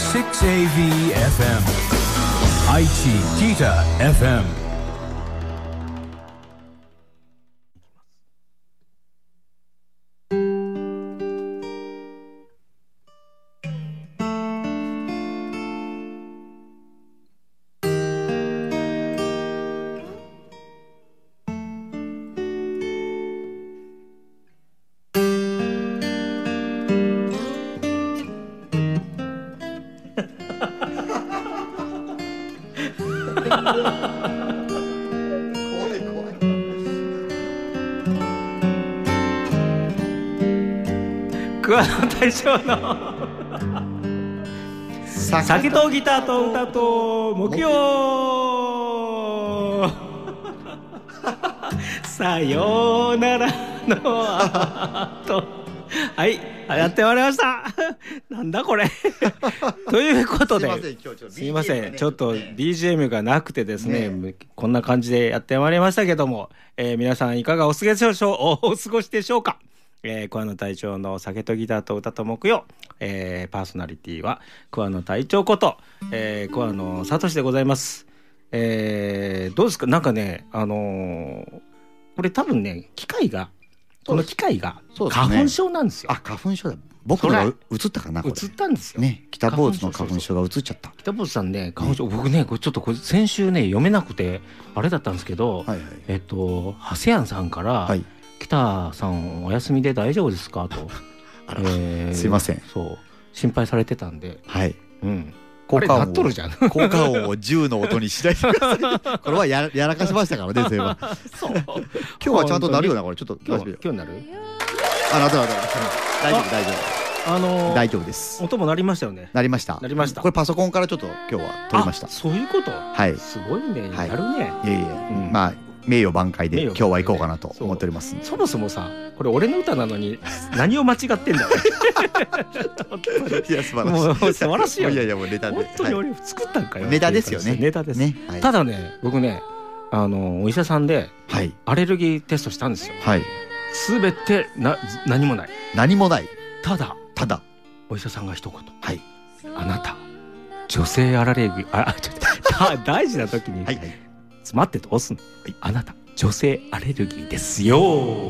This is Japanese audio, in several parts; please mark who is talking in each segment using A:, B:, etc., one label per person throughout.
A: 6AV FM Aichi Kita FM。
B: 桑野大将の酒とギターと歌と木曜さようならの後はいやってまいりましたなんだこれということですいませんちょっと BGM がなくてですねこんな感じでやってまいりましたけども、皆さんいかがお過ごしでしょうか。桑野隊長の酒とギターと歌と木曜、パーソナリティは桑野隊長こと、桑野聡でございます。どうですかなんかねこれ多分ねこの機械が花粉症なんですよ。
C: 花粉症だ。僕のが映ったかなこれ。
B: 映ったんですよ
C: ね。北坊主の花粉症が映っちゃった。
B: 北坊主さんね花粉症、僕ねこれちょっと先週ね読めなくてあれだったんですけど、長谷庵さんから、北さんお休みで大丈夫ですかと
C: すいません
B: そう心配されてたんで、
C: 効果音
B: なっとるじゃん
C: 効果音を銃の音にしないでくださいこれはやらかしましたからねそういえば
B: そう
C: 今日はちゃんとなるよなこれちょっと
B: 今日なる
C: 大丈夫大丈夫です
B: 音も鳴りましたよね。
C: なりましたこれパソコンからちょっと今日は撮りました。
B: そういうことすごいねやるね。
C: まあ名誉挽回で今日は行こうかなと思っております。
B: そもそもさこれ俺の歌なのに何を間違ってんだよ
C: いや素晴らしい
B: もう素晴らしいよ。
C: いやもうネタで
B: 本当に俺作ったんかよ。
C: ネタですよね。
B: ネタですね。ただね僕ねお医者さんでアレルギーテストしたんですよ。すべて何もないただお医者さんが一言あなた女性アレルギー大事な時に待ってと押すの。あなた女性アレルギーですよ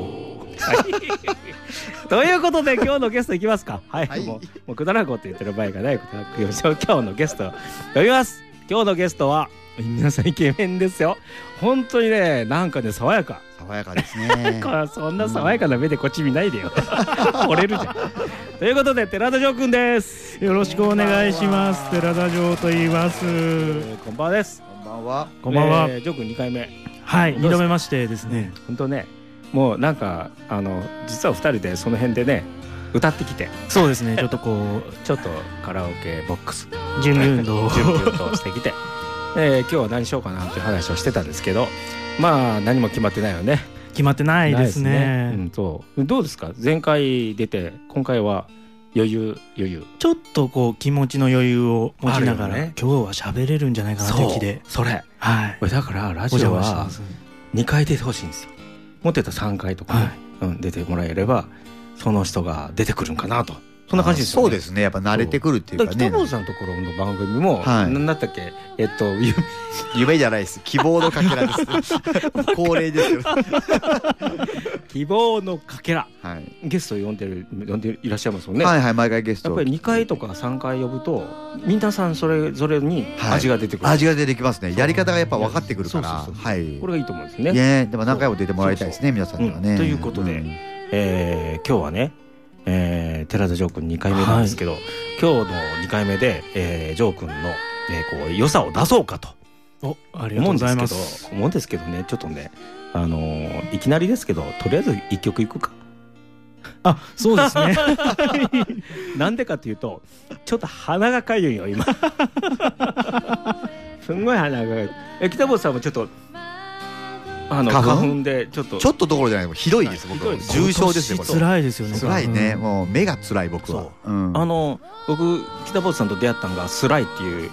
B: ということで今日のゲストいきますか。もうくだらんこと言ってる場合がないこと今日のゲスト呼びます。今日のゲストは皆さんイケメンですよ。本当にねなんかね爽やか
C: ですね
B: そんな爽やかな目でこっち見ないでよ惚れるじゃんということで寺田城くんです。
D: よろしくお願いします。寺田城と言います。
B: こんばんはです。
D: こんばんは。
B: 城くん2回目
D: 2度目ましてですね。
B: 本当ねもうなんか実は2人でその辺でね歌ってきて
D: そうですねちょっと
B: カラオケボックス
D: 準備運動
B: してきて今日は何しようかなっていう話をしてたんですけどまあ何も決まってないよね。
D: 決まってないですね。
B: どうですか前回出て今回は余裕
D: ちょっと気持ちの余裕を持ちながら、今日は喋れるんじゃないかなという気で
B: それだからラジオは2回出てほしいんですよ。もっと言ったら3回とか出てもらえればその人が出てくるんかなとそんな感じですよね。
C: そうですねやっぱ慣れてくるっていうかね。
B: 北坊さんのところの番組も何だったっけ
C: 夢じゃないです希望のかけらです恒例ですよ
B: 希望のかけらゲスト呼んでいらっしゃいますもんね。
C: 毎回ゲスト
B: やっぱり2回とか3回呼ぶと皆さんそれぞれに味が出てくる。
C: 味が出てきますね。やり方がやっぱ分かってくるからこ
B: れがいいと思うんですね。
C: でも何回も出てもらいたいですね皆さんにはね。
B: ということで今日はね寺田城君2回目なんですけど、今日の2回目で城君の良さを出そうかと思うんですけどねちょっとねいきなりですけどとりあえず1曲いくか。
D: そうですね
B: なんでかっていうとちょっと鼻がかゆいよ今すんごい鼻がかゆい。北坊さんもちょっと花粉でちょっと
C: どころじゃないひどいです僕は重症ですよ。
D: 辛いですよね。
C: 辛いねもう目が辛い僕は。
B: 僕北坊さんと出会ったのがスライっていう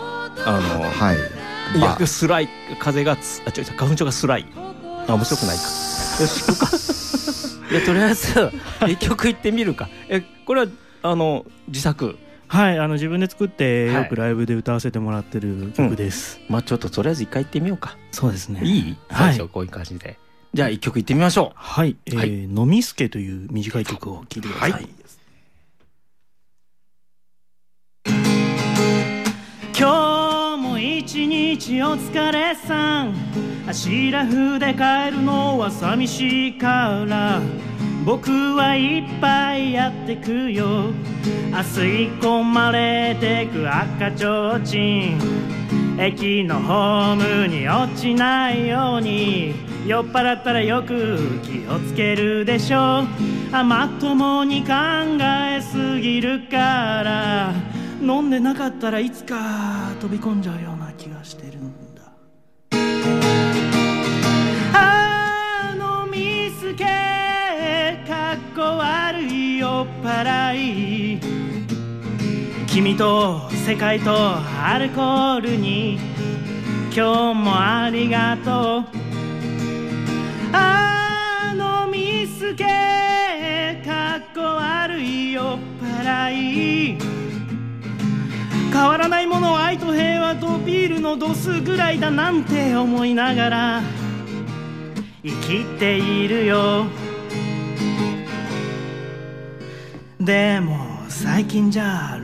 B: スライ風が花粉症がスライ面白くないか。よし行くかとりあえず一曲いってみるか。これは自作
D: はい、自分で作ってよくライブで歌わせてもらってる曲です。
B: まあちょっととりあえず一回行ってみようか。
D: そうですね。
B: いい？最初こういう感じで。じゃあ一曲行ってみましょう。
D: はい、のみすけという短い曲を聴いてください。はい、今日も一日お疲れさん。シラフで帰るのは寂しいから、僕はいっぱいやってくよ。吸い込まれてく赤ちょうちん、駅のホームに落ちないように。酔っ払ったらよく気をつけるでしょ。まともに考えすぎるから、飲んでなかったらいつか飛び込んじゃうような気がしてるんだ。みすけかっこ悪い酔っ払い、君と世界とアルコールに今日もありがとう。みすけかっこ悪い酔っ払い、変わらないものは愛と平和とビールの度数ぐらいだなんて思いながら生きているよ。でも最近じゃ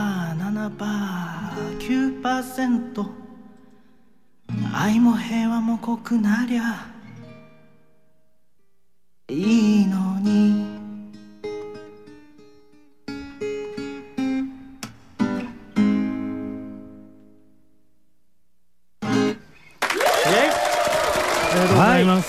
D: 6%、7%、9%、 愛も平和も濃くなりゃいいのに。ありがとうございます。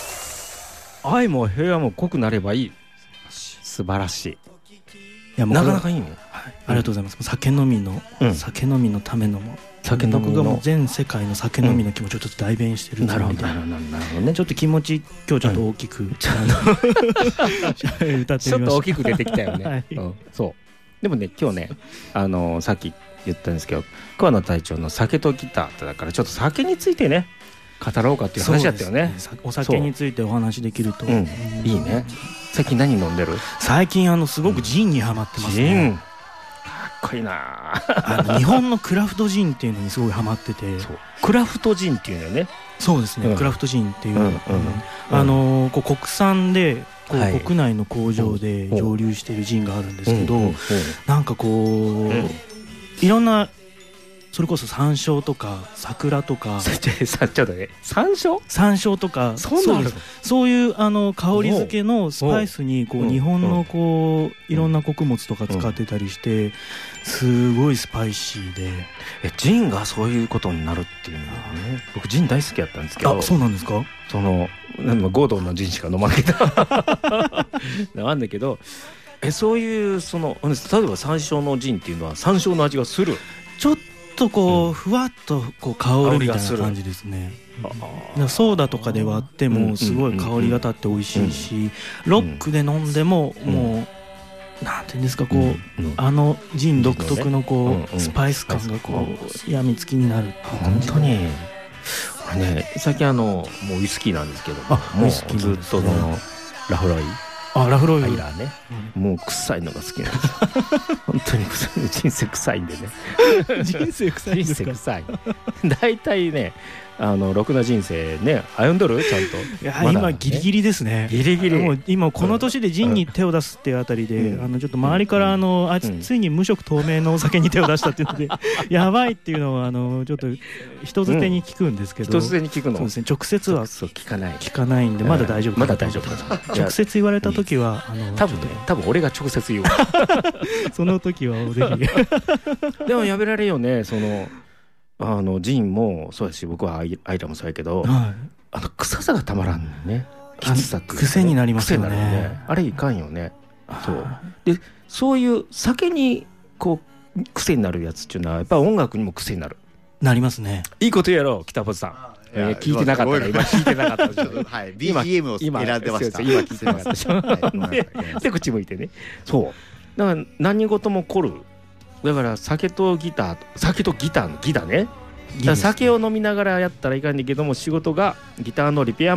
B: 愛も平和も濃くなればいい。素晴らしい。い
D: やもう
B: なかなかいいね。
D: はい、ありがとうございます。酒飲みのためのも、僕がもう全世界の酒飲みの気持ちをちょっと代弁してる
B: なるほどね。
D: ちょっと気持ち今日ちょっと大きく、歌ってみました。
B: ちょっと大きく出てきたよね。
D: はい、
B: そう。でもね今日ねさっき言ったんですけど、桑名隊長の酒とギターってだからちょっと酒についてね語ろうかっていう話だったよね。
D: お酒についてお話できると、
B: いいね。最近何飲んでる？
D: 最近すごくジンにハマってますね。
B: ジンかっこいいな。
D: 日本のクラフトジンっていうのにすごいハマってて。
B: クラフトジンっていうのよね。
D: そうですね、クラフトジンっていう、国産で国内の工場で蒸留しているジンがあるんですけど、なんかこういろんな、それこそ山椒とか桜とか、
B: ちょっとね、山椒とか、
D: そういう香り付けのスパイスに日本のいろんな穀物とか使ってたりして、すごいスパイシーで。
B: ジンがそういうことになるっていうのはね、僕ジン大好きやったんですけど。
D: あ、そうなんですか？
B: ゴードンのジンしか飲まないけどなんだけど、そういう例えば山椒のジンっていうのは山椒の味がする。
D: ちょっとふわっと香るみたいな感じですね。ソーダとかで割ってもすごい香りが立って美味しいし、ロックで飲んでももうなんていうんですか、ジン独特のスパイス感がやみつきになるっていう感じ。
B: 本当にこれね、最近もうウイスキーなんですけどもうずっとラフロイ
D: ラフロイ
B: アイラーね、もう臭いのが好きなんですよ本当に人生臭いんでね
D: 人生臭いんですか？
B: 人生臭い大体ねろくな人生ね歩んどるちゃんと。
D: いや今ギリギリですね。
B: ギリギリ。
D: もう今この年でジンに手を出すっていうあたりで、ちょっと周りからついに無色透明のお酒に手を出したっていうのでやばいっていうのはちょっと人づてに聞くんですけど。
B: 人づてに聞くの？
D: そうですね、直接は
B: 聞
D: かないんでまだ大丈夫。
B: まだ大丈夫。
D: 直接言われた時は
B: 多分俺が直接言う
D: その時はぜ
B: ひでもやめられよね。ジンもそうだし、僕はアイラもそうやけど、臭さがたまらんね。きつさっていうかね、
D: 癖になりますよね。
B: あれいかんよね。そういう酒に癖になるやつっていうのはやっぱ音楽にも癖にな
D: りますね。
B: いいことやろう北本さん。聞いてなかったら今聞いてなかったでしょ。
C: はい、BGM を選んでました。
B: 今聞いてなかったでしょ。で口向いてね。そうだから何事も起こる。だから酒とギターのギだね。だから酒を飲みながらやったらいかんねんけども、仕事がギターのリペアマン、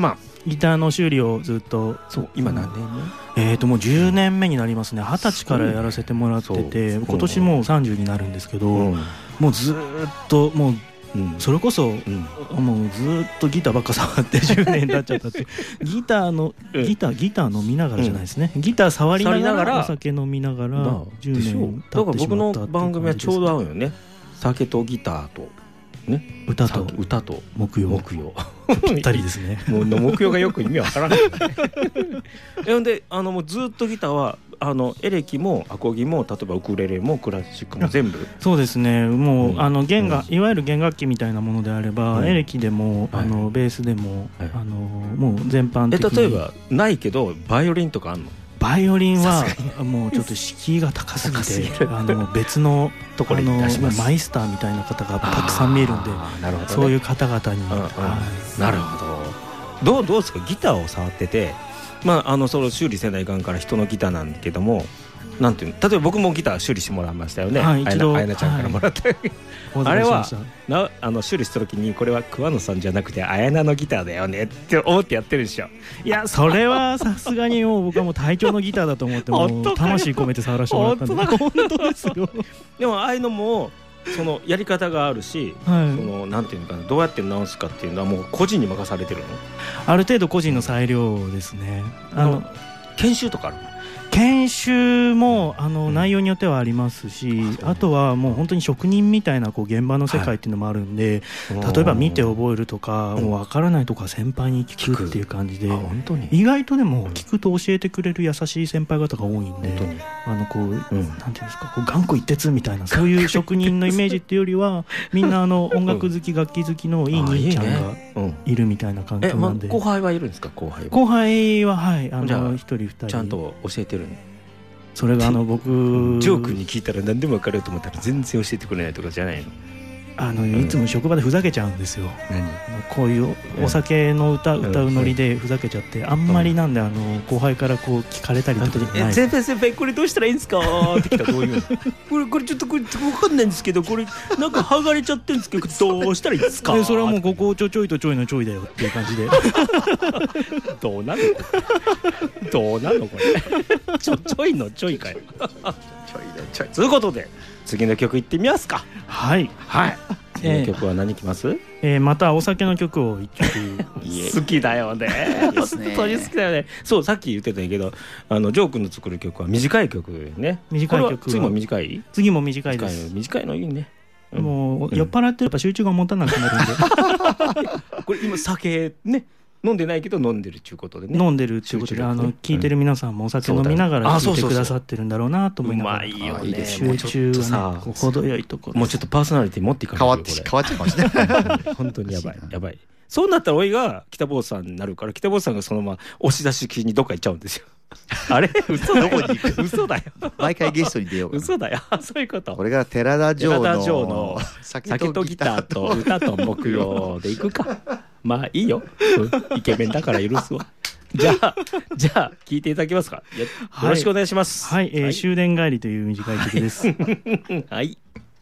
D: ギターの修理をずっと。
B: そう今何年目？
D: もう10年目になりますね。20歳からやらせてもらってて、今年もう30になるんですけど、もうずっともうそれこそ、もうずっとギターばっか触って10年経っちゃったってギター飲みながらじゃないですね、ギター触りながらお酒飲みながら10年経ってしまったっていう感じです。だから僕の
B: 番組はちょうど合うよね。酒とギターとね、
D: 歌と木曜ぴったりですね。
B: もう木曜がよく意味わからないほんでもうずっとギターはエレキもアコギも例えばウクレレもクラシックも全部
D: そうですね。もういわゆる弦楽器みたいなものであれば、エレキでもベースでももう全般的に。
B: 例えばないけどバイオリンとかあんの？
D: バイオリンはもうちょっと敷居が高すぎて別のところに出します。マイスターみたいな方がたくさん見えるんで、そういう方々に。
B: なるほど。どうですかギターを触ってて、その修理せないかんから人のギターなんだけども、なんていうの、例えば僕もギター修理してもらいましたよね。
D: 一度
B: あやなちゃんからもらった、あれは修理した時にこれは桑野さんじゃなくてあやなのギターだよねって思ってやってるでしょ。
D: いやそれはさすがにもう僕はもう隊長のギターだと思ってもう魂込めて触らせてもらったんで。本当ですよ。
B: でもああいうのもそのやり方があるし、そのなんていうのかな、どうやって直すかっていうのはもう個人に任されてるの？
D: ある程度個人の裁量ですね。
B: 研修とかある？
D: 研修も内容によってはありますし、あとはもう本当に職人みたいな現場の世界っていうのもあるんで、例えば見て覚えるとか、もう分からないとか先輩に聞くっていう感じで、意外とでも聞くと教えてくれる優しい先輩方が多いんで、なんていうんですか、頑固一徹みたいなそういう職人のイメージっていうよりはみんな音楽好き楽器好きのいい兄ちゃんがいるみたいな環境なんで。
B: 後輩はいるんですか？後
D: 輩ははい1人2人
B: ちゃんと教えてるの？
D: それが僕
B: ジョー君に聞いたら何でも分かると思ったら全然教えてくれないとかじゃないの？
D: いつも職場でふざけちゃうんですよ。こういうお酒の歌うノリでふざけちゃって、あんまりなんで後輩から聞かれたりとかない。
B: 先輩これどうしたらいいんですかって来たらどういうの？これちょっと分かんないんですけど、これなんか剥がれちゃってるんですけどどうしたらいいですか？
D: それはもうここちょいとちょいのちょいだよっていう感じで
B: どうなのこれちょいのちょいかよちょいということで次の曲いってみますか。
D: はい
B: 次の曲は何いきます？
D: またお酒の曲を一曲
B: 好きだよね本当に好きだよね。そうさっき言ってたんやけどジョー君の作る曲は短い曲ね。
D: 短い曲。
B: 次も短い？
D: 次も短いです。
B: 短いのいいね。
D: もう酔っ払ってやっぱ集中が持たなくなるんで
B: これ今酒ね飲んでないけど飲んでるっていうことでね。
D: 飲んでるっていうことで聞いてる皆さんもお酒飲みながら聞いてくださってるんだろうなと思いながら。
B: うまいよね。
D: 集中がね程よいところ。
B: もうちょっとパーソナリティ持っていかないと
C: 変わっちゃうかもしれない
B: 本当にやばい。そうなったらおいが北坊さんになるから、北坊さんがそのまま押し出し気にどっか行っちゃうんですよあれ嘘だよ。どこに行く？嘘だよ。
C: 毎回ゲストに出よう。
B: 嘘だよ。そういうこと。
C: これが寺田城の
B: 酒とギターと歌と木曜で行くか。まあいいよ。イケメンだから許すわ。じゃあ聞いていただけますか。よろしくお願いします。
D: はい、終電帰りという短い曲です。
B: はい。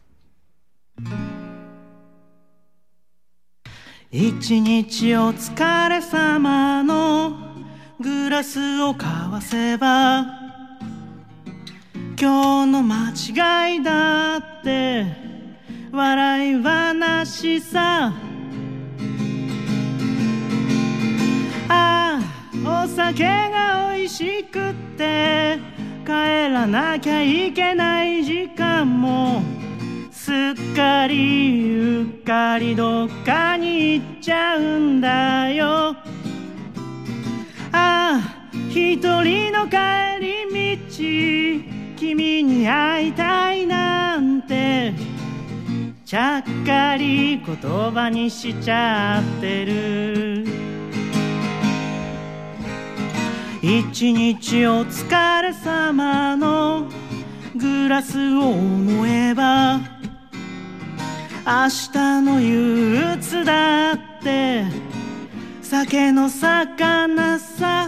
D: 一日お疲れ様のグラスを交わせば、今日の間違いだって笑い話さ。ああお酒が美味しくって帰らなきゃいけない時間もすっかりうっかりどっかに行っちゃうんだよ。ああ一人の帰り道君に会いたいなんてちゃっかり言葉にしちゃってる。一日お疲れ様のグラスを思えば明日の憂鬱だって酒の魚さ。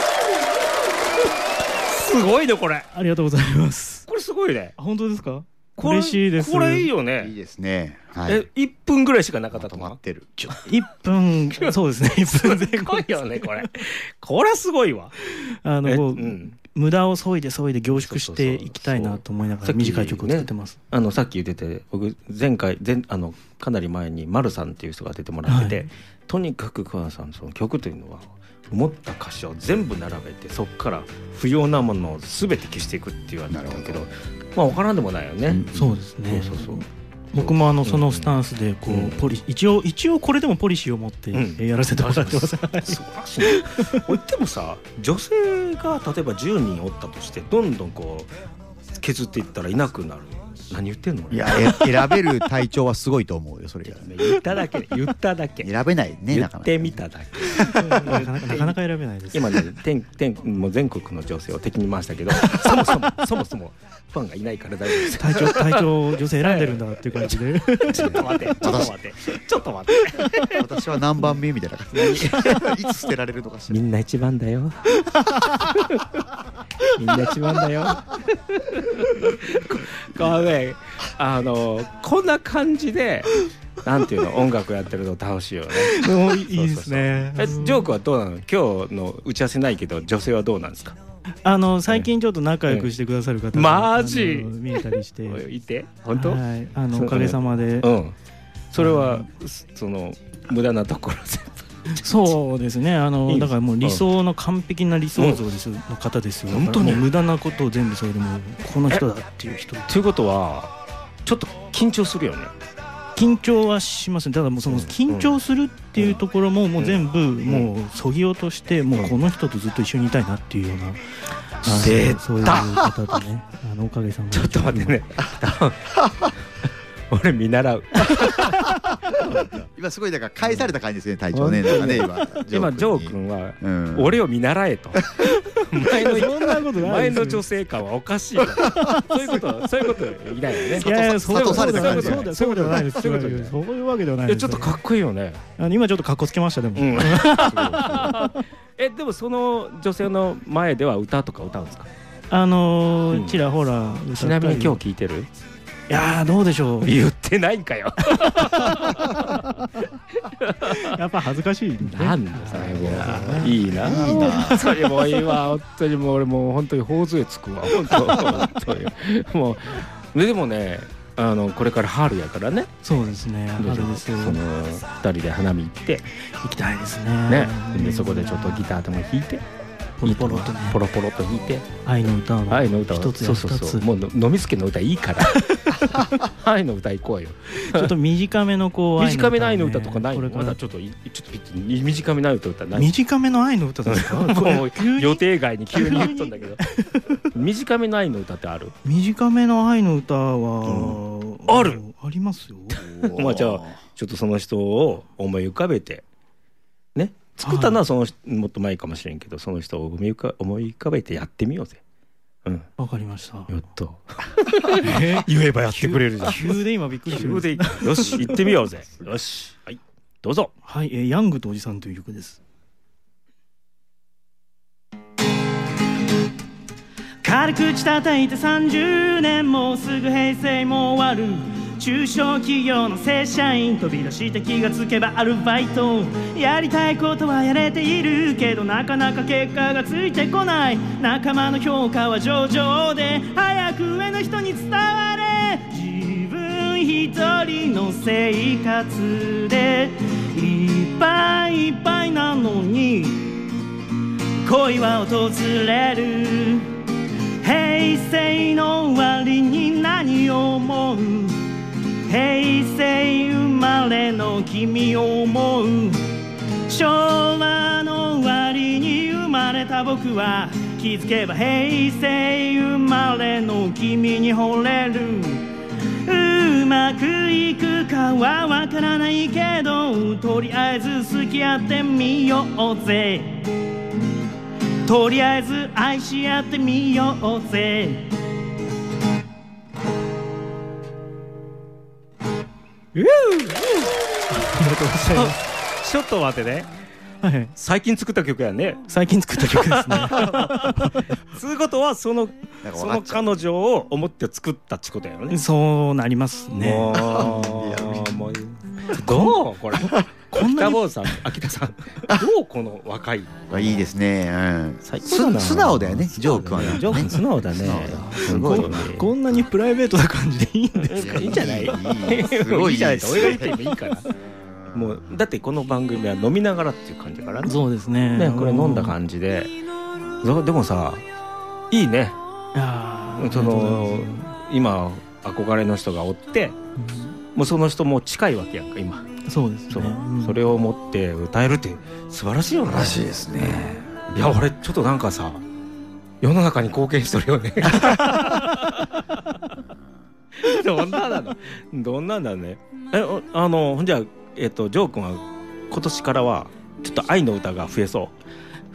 B: すごいねこれ。
D: ありがとうございます。
B: これすごいね。
D: 本当ですか？ 嬉しいです。
B: これいいよ
C: いい
B: ね。
C: ですね。はい。
B: 1分ぐらいしかなかったと思う。
C: 止まってる。
D: 1分、そうですね、1分前
B: すご
D: 後
B: いよねこれ。これはすごいわ。
D: 無駄を削いで削いで凝縮していきたいなと思いながら短い曲を作ってます。
B: さっき言ってて、僕前回かなり前に丸さんっていう人が出てもらってて、とにかく桑名さんその曲というのは思った歌詞を全部並べて、そこから不要なものを全て消していくって言われてたけど、まあ分からんでもないよね。
D: そうですね。
B: そう
D: 僕もそのスタンスでこう一応これでもポリシーを持ってやらせてもらってます。素晴らしい。
B: でもさ、女性が例えば10人おったとして、どんどんこう削っていったらいなくなる。何言ってんの？
C: いや、選べる隊長はすごいと思うよ、それが。
B: 言っただけ。
C: 選べないね、
B: 言ってみただけ。
D: なかなか選べないです。
B: 今ね、もう全国の女性を敵に回したけど、そもそもファンがいないから大丈夫です。
D: 隊長女性選んでるんだっていう感じで。
B: ちょっと待って。
C: 私は何番目みたいな感じ。いつ捨てられるのかしら。
B: みんな一番だよ。これね、こんな感じで、なんていうの、音楽やってると楽しいよね。
D: いいですね。
B: ジョークはどうなの？今日の打ち合わせないけど、女性はどうなんですか？
D: 最近ちょっと仲良くしてくださる方
B: マジ
D: 見えたりして
B: いて、本当？
D: はい、おかげさまで。
B: それはその無駄なところ全部。
D: そうですね。だからもう理想の完璧な理想像の方ですよ。
B: 本当に
D: 無駄なことを全部それでもこの人だっていう人。
B: ということはちょっと緊張するよね。
D: 緊張はしますね。ただもうその緊張するっていうところももう全部もうそぎ落として、もうこの人とずっと一緒にいたいなっていうような、そういう方でね、おかげさまで。
B: ちょっと待ってね。俺見習う。
C: 今すごいだから返された感じですね、隊長ね。
B: 今ジョー君は俺を見習えと。前の女性感はおかしい。そういうこといないよね。
D: いや、そういうわけではないです。
B: そういうわけではない。ちょっとかっこいいよね。
D: 今ちょっとかっこつけましたでも。
B: でもその女性の前では歌とか歌うんですか？
D: ちらほら。
B: ちなみに今日聞いてる？
D: いやー、どうでしょう。
B: 言ってないんかよ。
D: やっぱ恥ずかしい。
B: なんだそれもいいな。それもいいわ。本当にもう俺もう本当に頬杖つくわ。本当にもうでもね、これから春やからね。
D: そうですね。春ですよ。
B: その2人で花見行
D: きたいですね。
B: でそこでちょっとギターでも弾いて。ポロポロと弾いて、
D: 愛の歌を一つや二つ。
B: もう飲みつけの歌いいから愛の歌行こうよ。
D: ちょっと短めの
B: 短めの愛の歌とかないの？まだちょっと短めの愛の歌ない？
D: 短めの愛の歌ですか？
B: もう予定外に急に言ったんだけど。短めの愛の歌ってある？
D: 短めの愛の歌はありますよ。
B: まあじゃあちょっとその人を思い浮かべてね。作ったのはそのもっと前かもしれんけど、その人を思い浮かべてやってみようぜ。
D: わかりました。
B: やっと言えばやってくれるじゃん。
D: 急で今びっくりしてる。
B: よし行ってみようぜ。よし、はいどうぞ。
D: はい、ヤングとおじさんという曲です。軽口叩いて30年、もうすぐ平成も終わる。中小企業の正社員、飛び出して気がつけばアルバイト。やりたいことはやれているけど、なかなか結果がついてこない。仲間の評価は上々で、早く上の人に伝われ。自分一人の生活でいっぱいいっぱいなのに、恋は訪れる。平成の終わりに何を思う？平成生まれの君を思う。昭和の終わりに生まれた僕は、気づけば平成生まれの君に惚れる。うまくいくかはわからないけど、とりあえず付き合ってみようぜ。とりあえず愛し合ってみようぜ。
B: ちょっと待ってね。
D: はい、
B: 最近作った曲やね。
D: 最近作った曲ですね。
B: つうことはその彼女を思って作ったってことやよね。
D: そうなりますね。
B: もうどうこれこんなに秋田さんどうこの若い
C: いいですね、
B: 最高だな。
C: 素直だよね、ジョー君はね。
B: ジョー君素直だね。すごいよね。
D: こんなにプライベートな感じでいいんですか。
B: いいんじゃない。
C: すごいいい
B: じゃないと俺が言ってもいいから。もうだってこの番組は飲みながらっていう感じだからね。
D: そうですね。
B: ね、これ飲んだ感じで。でもさ、いいね。その今憧れの人がおって、もうその人も近いわけやんか今。
D: そうですね。
B: それを持って歌えるって素晴らしいよね。
C: 素晴らしいですね。
B: いや俺ちょっとなんかさ、世の中に貢献しとるよね。どんなんだね。ほんじゃジョー君は今年からはちょっと愛の歌が増えそう。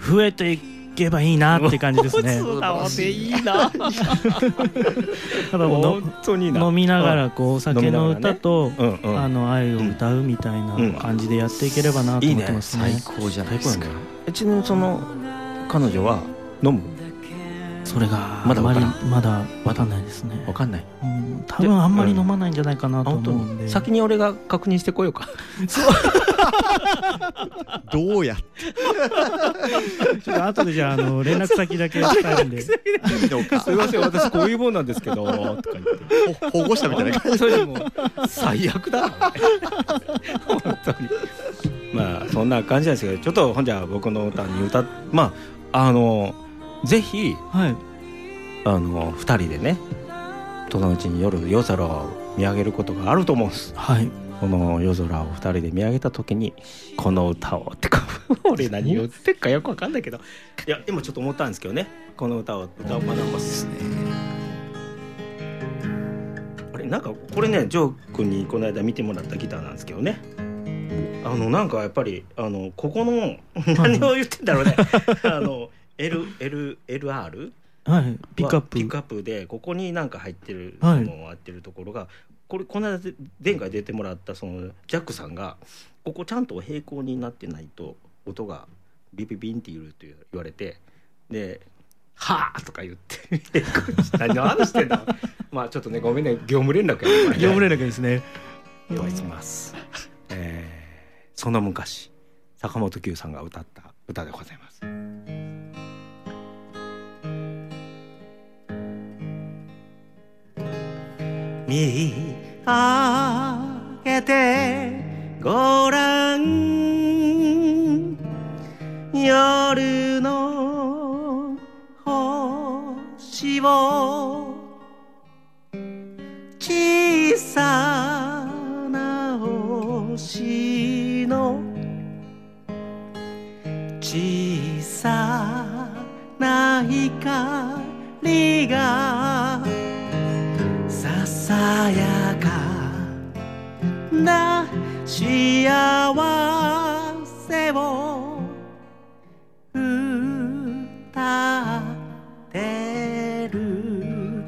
D: 増えていけばいいなって感じですね。
B: 素直でいいな。
D: ただもう
B: 本当に
D: 飲みながらこうお酒の歌と愛を歌うみたいな感じでやっていければなと思ってますね。
C: 最高じゃないですか。
B: ちなみにその彼女は飲む？
D: それがまだ分かんないですね。
B: 分かんない。
D: 多分あんまり飲まないんじゃないかなと思うんで。
B: 先に俺が確認してこようか。
C: どうやって？
D: ちょっと後でじゃあ連絡先だけ伝えるんで。
B: すいません私こういうもんなんですけどとか言って
C: 保護者みたいな感じ。
B: それでも最悪だ。本当に。まあそんな感じなんですけど、ちょっとほんじゃ僕の歌にぜひ、
D: はい、
B: 2人でね、そのうちに夜夜空を見上げることがあると思うんです。
D: はい。
B: この夜空を2人で見上げた時にこの歌をってか俺何言ってっかよく分かんないけど、いや今ちょっと思ったんですけどね、この歌を歌おうかなとですね。あれなんかこれねジョー君にこの間見てもらったギターなんですけどね、なんかやっぱりここの何を言ってんだろうね。LR
D: はい、ピックアップ
B: でここになんか入ってる
D: はい
B: 合ってるところが、この間前回出てもらったそのジャックさんがここちゃんと平行になってないと音がビビビンって言うと言われて、ではーとか言って何の話してんだ。まあちょっとねごめんね、業務連絡やね。
D: 業務連絡ですね。
B: どうします。その昔坂本九さんが歌った歌でございます。見上げてごらん、夜の星を、小さな星の小さな光がささやかな幸せを歌ってる。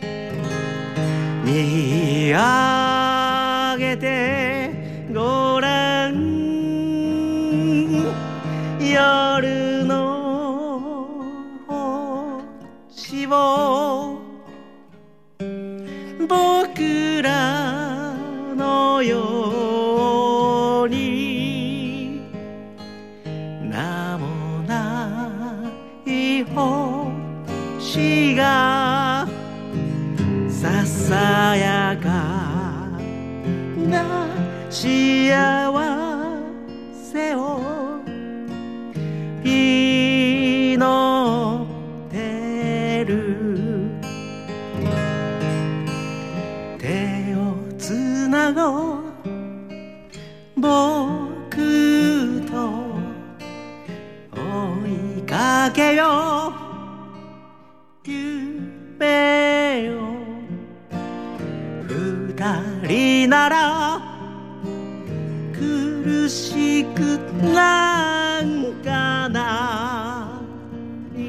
B: 見上げてごらん、夜の星を、僕らのように名もない星がささやかな幸せを祈ってる。手をつなごう僕と追いかけよう夢を、二人なら苦しくなんかない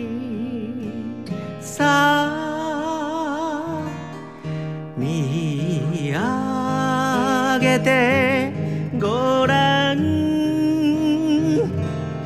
B: さあ、見上げてごらん、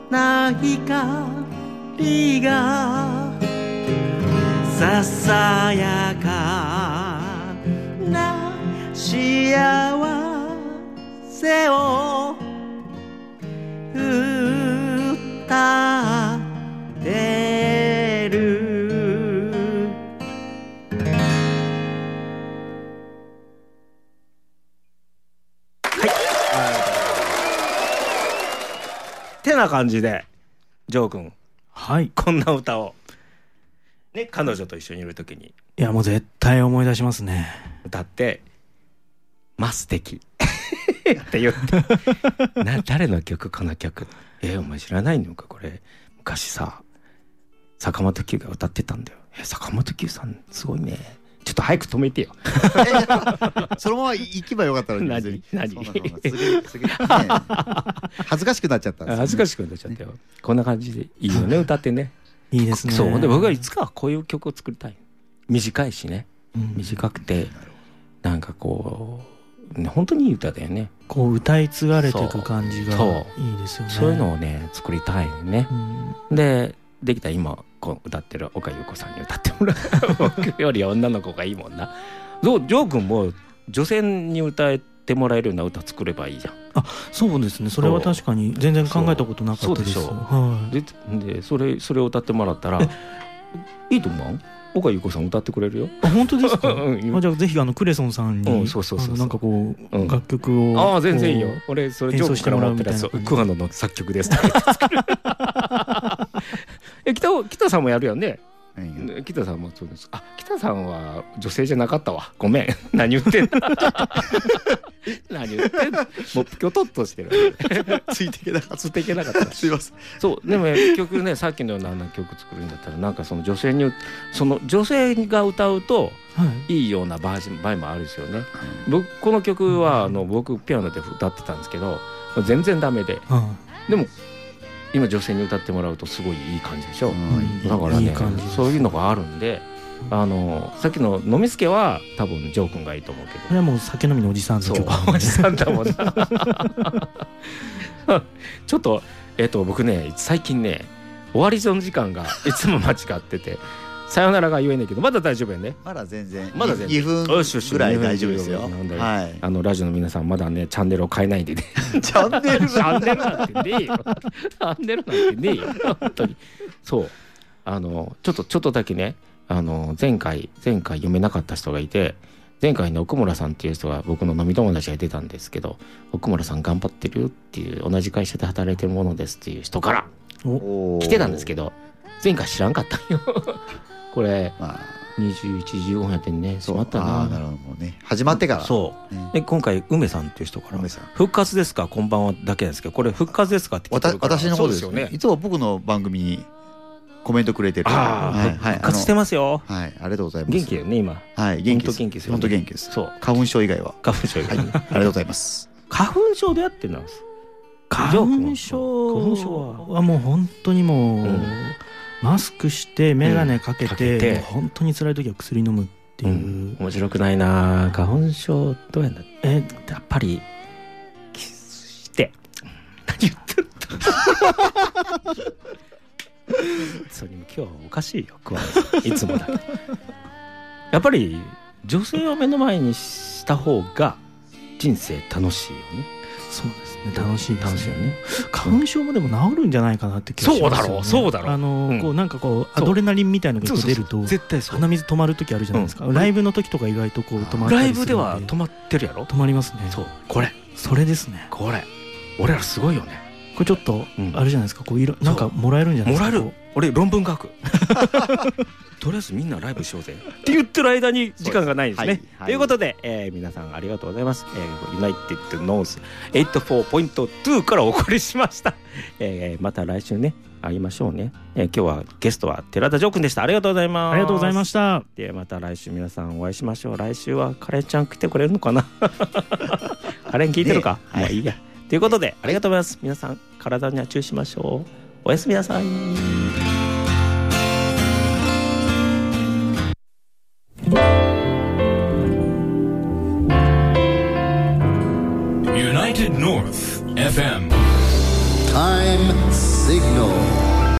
D: な光がささやかな幸せを歌ってる。
B: てな感じでジョー君、
D: はい、
B: こんな歌をね、彼女と一緒にいるときに、
D: いやもう絶対思い出しますね。
B: 歌ってマステキって言って誰の曲この曲、お前知らないのかこれ、昔さ坂本九が歌ってたんだよ。坂本九さんすごいね、ちょっと早く止めてよ
C: そのまま行けばよかったのに。
B: 何
C: 恥ずかしくなっちゃったんですよね。
B: 恥ずかしくなっちゃったよ。こんな感じでいいよね歌ってね。
D: いいですね。
B: そうで僕はいつかこういう曲を作りたい。短いしね、短くてなんかこう本当にいい歌だよね。
D: こう歌い継がれていく感じがいいですよね。
B: そういうのをね作りたいね、でできたら今こう歌ってる岡優子さんに歌ってもらう僕より女の子がいいもんな。ジョー君も女性に歌ってもらえるような歌作ればいいじゃん。
D: あ、そうですね。それは確かに全然考えたことなかったです。
B: そうでしょ、
D: はい、
B: でそれを歌ってもらったらいいと思う。岡優子さん歌ってくれるよ。
D: あ、本当ですかじゃあぜひクレソンさんに、なんかこう、楽曲を
B: 全然いいよ。俺それジョークからもらったやつ、桑野の作曲ですって北さんもやるよね。北さんもそうです。あ、北さんは女性じゃなかったわ、ごめん何言ってんの何言ってんの、もうキョトッとしてる
C: ついていけなかった
B: すいません。そうでも結局ね、さっきのような曲作るんだったらなんかその女性が歌うといいような場合もあるんですよね。僕この曲は僕ピアノで歌ってたんですけど全然ダメで、でも今女性に歌ってもらうとすごいいい感じでしょ。だからね、そういうのがあるんで、さっきの飲みつけは多分ジョー君がいいと思うけど、
D: これはもう酒飲みのおじさんの曲、
B: おじさんだもんなちょっと僕ね最近ね終わりの時間がいつも間違っててさよならが言えないけど、まだ大丈夫やね。
C: まだ全然
B: 2
C: 分ぐらい大丈夫ですよ。
B: はい、ラジオの皆さんまだねチャンネルを変えないんでね
C: チャンネル
B: なんてねえよチャンネルなんてねえよ本当に。そうちょっとだけね前回読めなかった人がいて、前回の奥村さんっていう人が僕の飲み友達が出たんですけど、奥村さん頑張ってるっていう、同じ会社で働いてるものですっていう人から来てたんですけど、前回知らんかったんよこれ、21時15やってんね、しまったな。
C: なるほどね、始まってから。
B: そうで今回梅さんっていう人から復活ですかこんばんはだけなんですけど、これ復活ですかって聞いてるから。
C: 私の方ですよね。いつも僕の番組にコメントくれてる。
B: 復活してますよ。
C: はい、ありがとうございます。
B: 元気よね今。
C: はい、元気です。本当元気です。そう、花粉症以外は。
B: 花粉症以外。
C: ありがとうございます。
B: 花粉症でやってんの。
D: 花粉症はもう本当にもうマスクして眼鏡かけて本当に辛い時は薬飲むっていう。
B: 面白くないな。花粉症どうやんだ。やっぱりキスして何言ってんだそれ今日はおかしいよいつもだけやっぱり女性を目の前にした方が人生楽しいよね。
D: そうですね、楽しいですよね。花粉症もでも治るんじゃないかなって気がしますよね。
B: そうだろう。
D: こうなんかこうアドレナリンみたいなのが出ると
B: 絶対そう。
D: 鼻水止まる時あるじゃないですか。ライブの時とか意外とこう止まったりするんで。
B: ライブでは止まってるやろ。
D: 止まりますね。
B: そう。
D: それですね。
B: これ俺らすごいよね。
D: これちょっとあれじゃないですか。こうなんかもらえるんじゃないですか。
B: もらえる。俺論文書くとりあえずみんなライブしようぜって言ってる間に時間がないですね。ということで、皆さんありがとうございます。ユナイテッドノース 84.2 からお送りしました。また来週ね会いましょうね。今日はゲストは寺田ジョー君でした。ありがとうございます。
D: ありがとうございました。
B: でまた来週皆さんお会いしましょう。来週はカレンちゃん来てくれるのかなカレン聞いてるか、まあいいや。ということでありがとうございます。皆さん体には注意しましょう。おやすみなさい。
A: United North FM.
E: Time
C: Signal